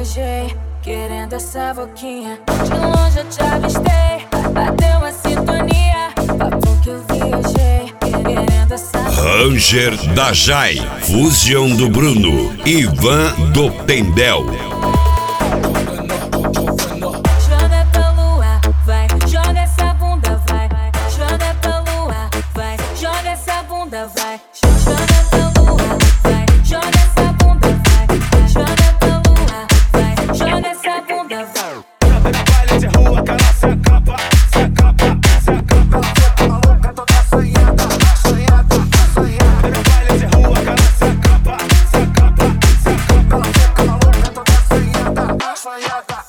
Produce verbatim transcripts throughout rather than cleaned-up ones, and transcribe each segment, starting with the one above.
viajei, querendo essa boquinha. De longe eu te avistei, bateu uma sintonia. Papo que eu viajei, querendo essa boquinha. Ranger da Jai, Fusion do Bruno, Ivan do Tendel. Joga pra lua, vai, joga essa bunda, vai. Joga pra lua, vai, joga essa bunda, vai. Joga pra lua, vai, joga essa bunda, vai. Joga pra lua, vai, joga essa bunda, vai. Na baile de rua, que ela se acaba, se acaba, se acaba. Fica maluca, toda assanhada, assanhada, assanhada. Na baile de rua, que ela se acaba, se acaba, se acaba. Ela fica maluca, toda assanhada, assanhada.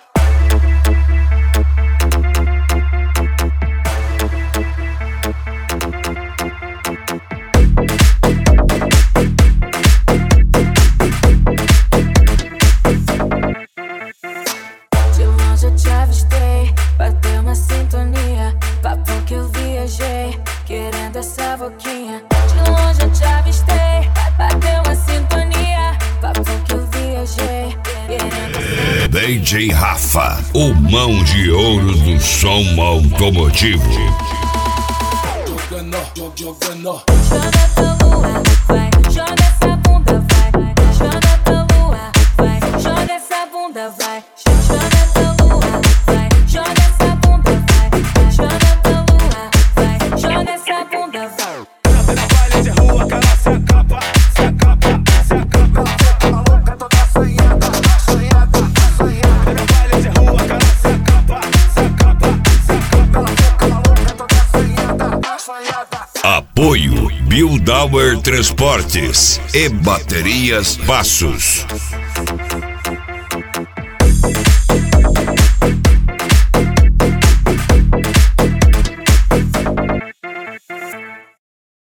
De longe eu te avistei, bateu uma sintonia. Papo que eu viajei, querendo essa boquinha. De longe eu te avistei, bateu uma sintonia. Papo que eu viajei, querendo essa. D J Rafa, o mão de ouro do som automotivo. Jogando, jogando. Joga pra lua, vai, joga essa bunda, vai. Joga pra lua, vai, joga essa bunda, vai. Joga pra lua, vai, joga essa bunda, vai. Joga pra lua, vai, joga essa bunda, vai. Na baile de rua, que ela se acaba, se acaba, se acaba. Ela fica maluca, toda assanhada, assanhada, assanhada. Na baile de rua, que ela se acaba, se acaba, se acaba. Ela fica maluca, toda assanhada, assanhada. Apoio Buildauer Transportes e Baterias Passos.